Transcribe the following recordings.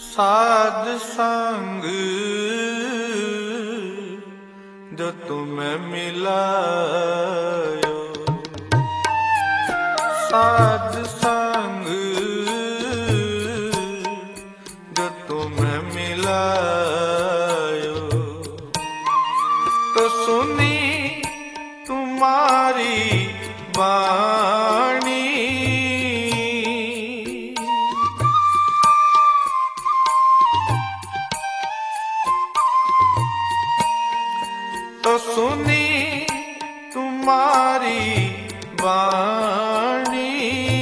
साध संग जो तुम्हें मिलायो, साध संग जो तुम्हें मिलायो, तो सुनी तुम्हारी वाणी, तो सुनी तुम्हारी वाणी,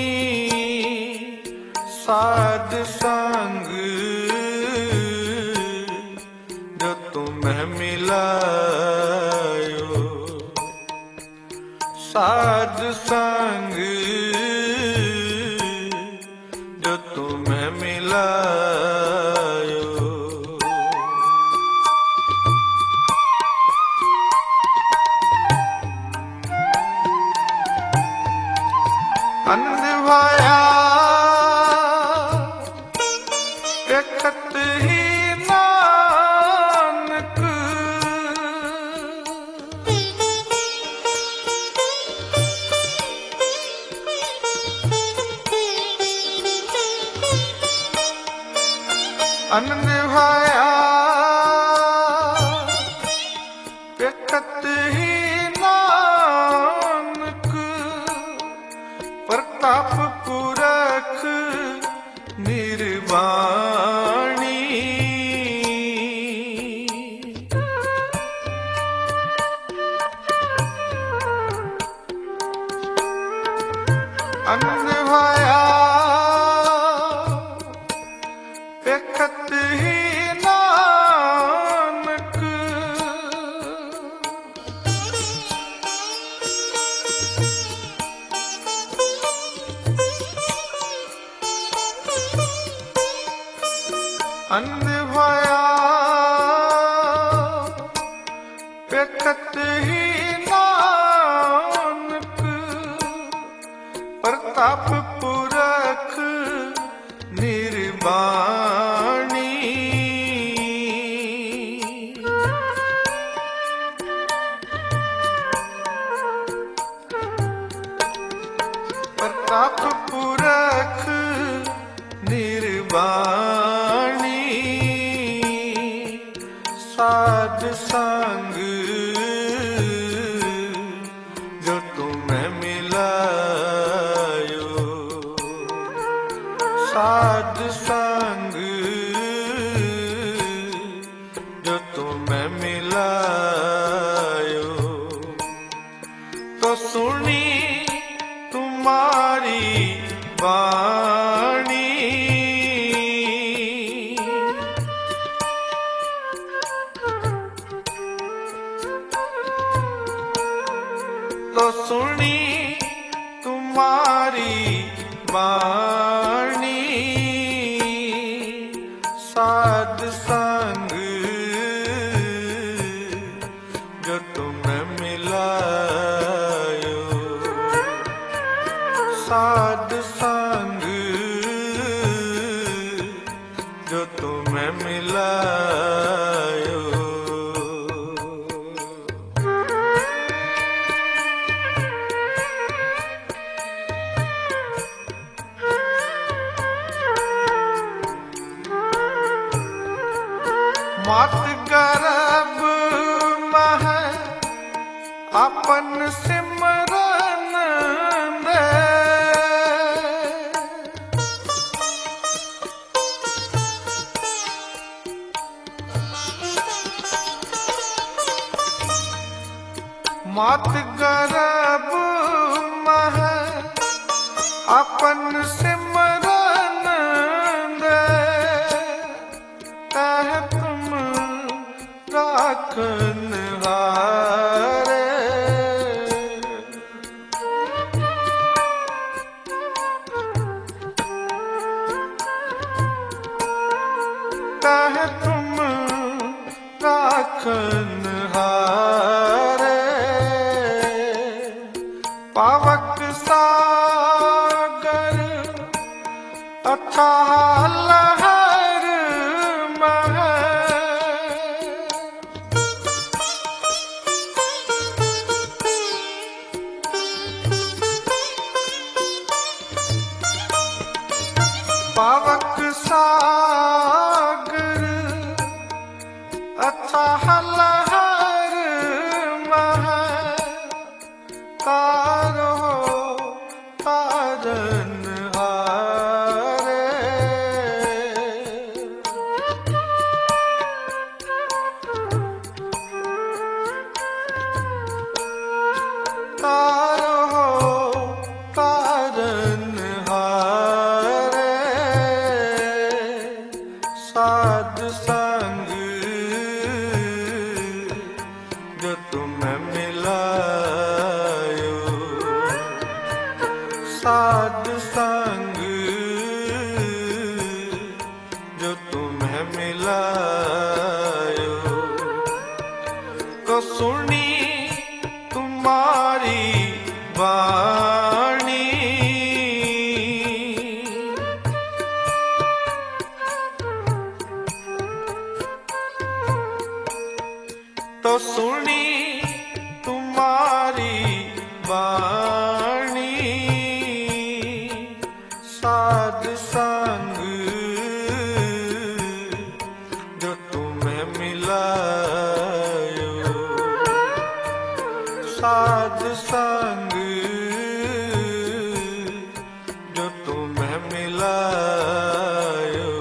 साध संग जो तुम्हें मिलायो, साध संग जो तुम्हें मिलायो। आनंद भाया देखत ही नानक, आनंद भाया देखत ही नानक, प्रताप पुरख निर्वाणी, आनंद भाया देखत ही नानक, आनंद भाया देखत ही नानक, प्रताप पुरख निर्वाणी, प्रताप पुरख निर्वाणी, साध संग जो तुम्हें मिलायो, साध संग जो तुम्हें मिलायो, तो सुनी तुम्हारी वाणी, तो सुनी तुम्हारी वाणी, साध संग जो तुम्हें मिलायो, साध संग जो तुम्हें मिलायो। मात गर्भ मह अपन सिमरन दे, मात गर्भ मह अपन सिमरन दे, कह तुम राखन हारे, कह तुम राखन हारे, पावक सागर अथाह लहर पावक सागर अथाह लहर मह तारो तारनहारे। तारो तारनहारे साध संग जो तुम्हें मिलायो, साध संग जो तुम्हें मिलायो, तो सुनी तुम्हारी वाणी, तो सुनी तुम्हारी वाणी, साध संग जो तुम्हें मिलायो, साध संग जो तुम्हें मिलायो।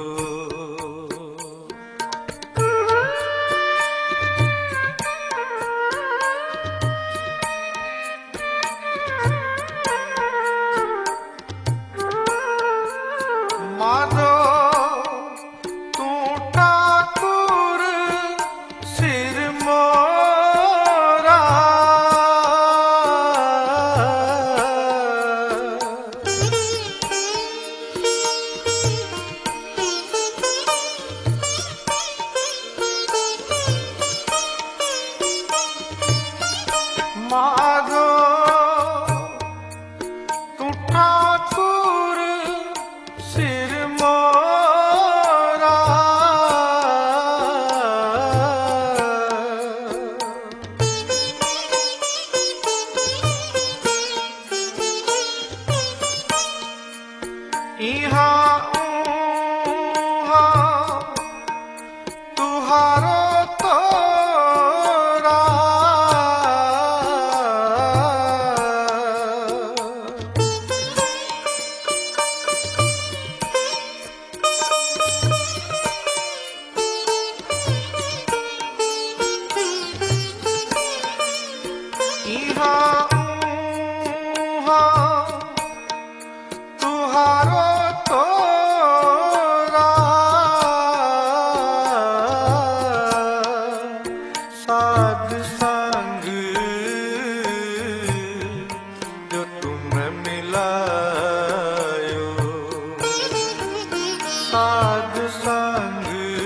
माधो तू ठाकुर सिर मोरा, माधो तू ठाकुर सिर मोरा, इहाँ ऊहाँ तुहारो तोरा, इहाँ ऊहाँ तुहारो तोरा, साध संग जो तुम्हें मिलायो, साध संग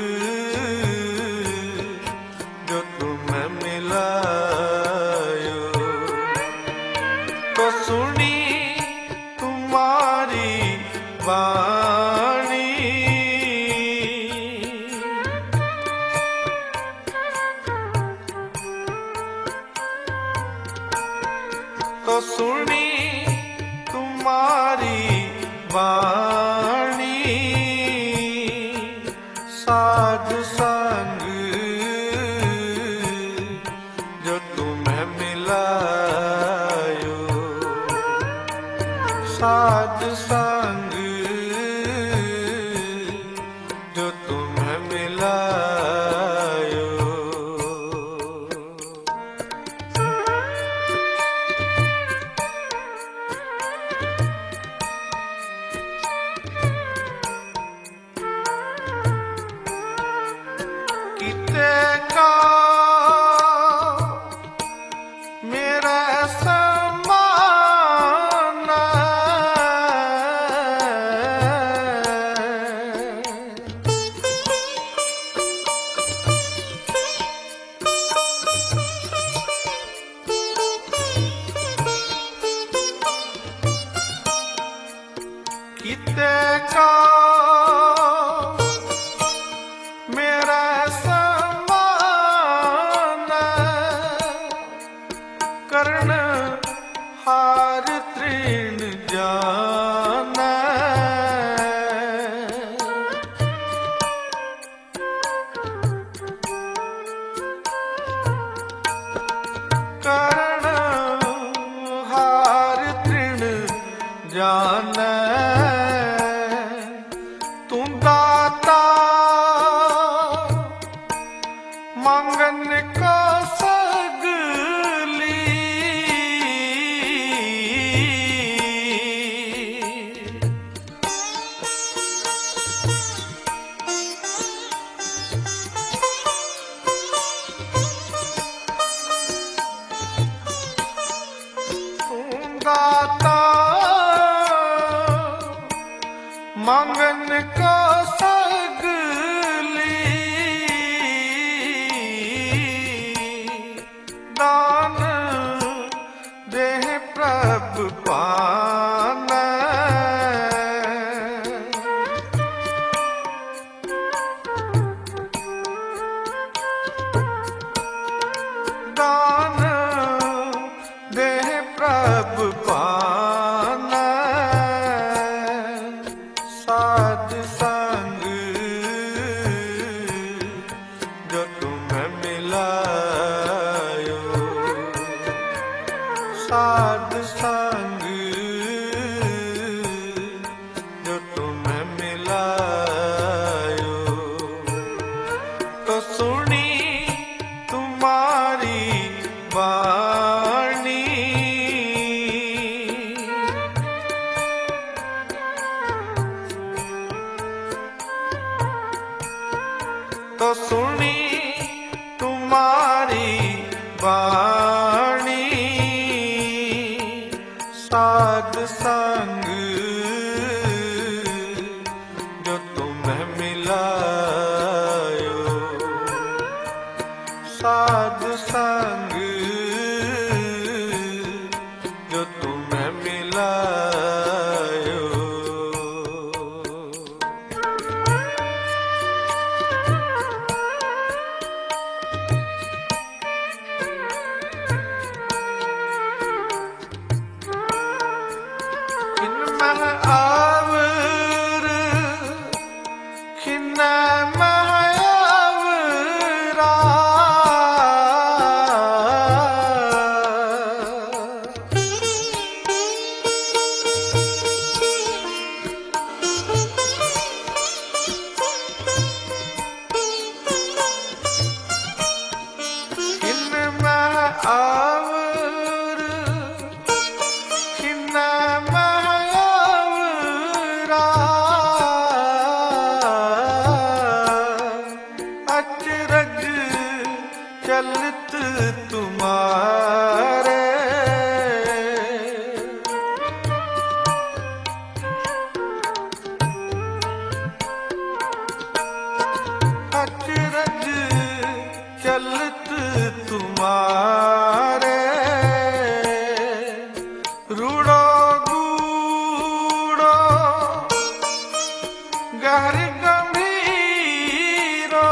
जो तुम्हें मिलायो, तो सुनी तुम्हारी वाणी, तो सुनी तुम्हारी वाणी, साध संग जो तुम्हें मिलायो, साध संग जो तुम्हें मिलायो। किते का मेरा समान, किते का मेरा समान, कर्ण हार तृण जान, जाने तू दाता मंगन को सगली दाता मंगन को सगली दान देह प्रभु पान दान देह प्रभु पान साध संग जो तुम्हें मिलायो साध संग जो तुम्हें मिलायो तो सुनी तुम्हारी वाणी तो सुनी तुम्हारी वाणी साध संग जो तुम्हें मिलायो साध संग जो तुम्हें मिलायो आवर खिन्ना मायावरा खिन्ना आवर खिन्ना अचरज चलत तुम्हारे अचरज चलत तुम्हारे रूड़ो गूड़ो गहर गंभीरो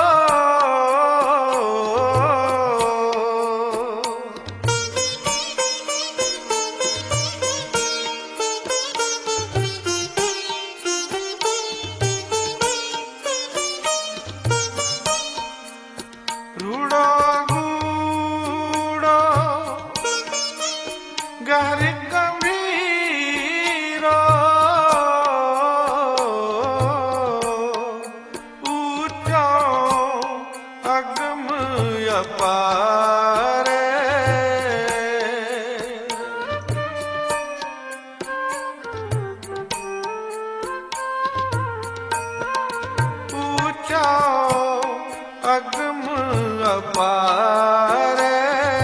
रूड़ो गूड़ो गहर गंभीरो ऊंचो अगम अपारे ऊंचो अगम अपारे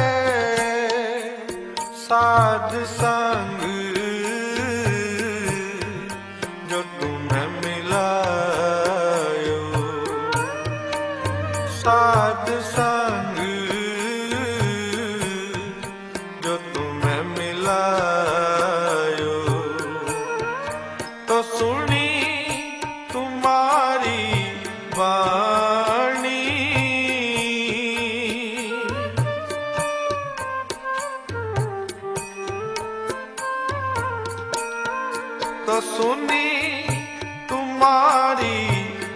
साध संग जो तुम्हें मिलायो साध संग जो तुम्हें मिलायो तो सुनी तुम्हारी वाणी तो सुनी तुम्हारी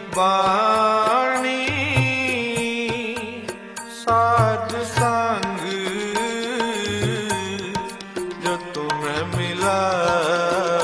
वाणी साध संग जो तुम्हें मिला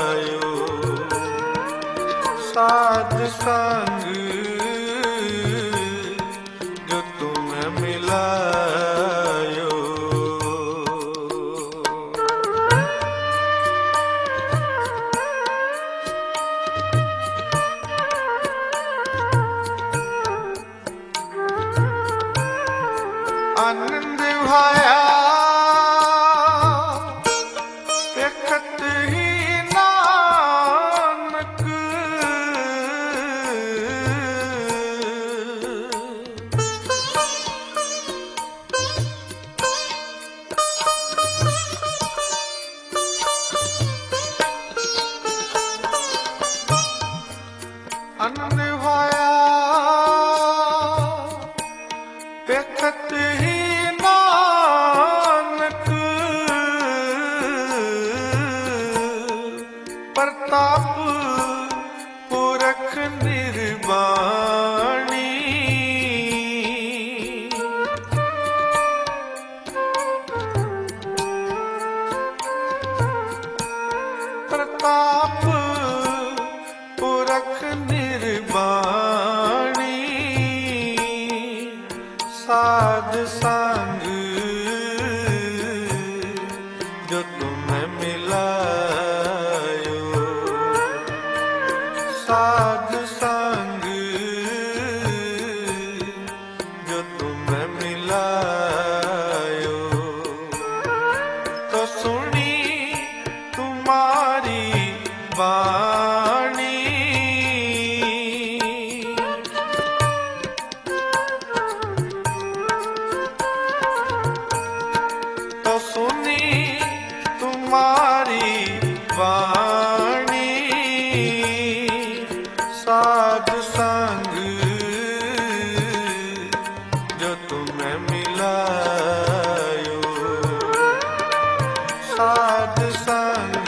प्रताप पुरख निर्वाणी। प्रताप पुरख निर्वाणी, साध संग जो तुम्हें मिलायो। साध संग जो तुम्हें मिलायो, तो सुनी तुम्हारी वाणी। तो सुनी तुम्हारी वाणी, साध संग जो तुम्हें मिलायो। साध संग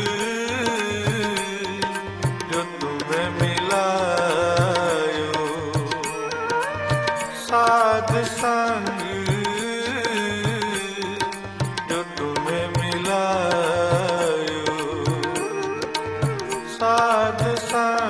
जो तुम्हें मिलायो। साध संग जो तुम्हें मिलायो। साध संग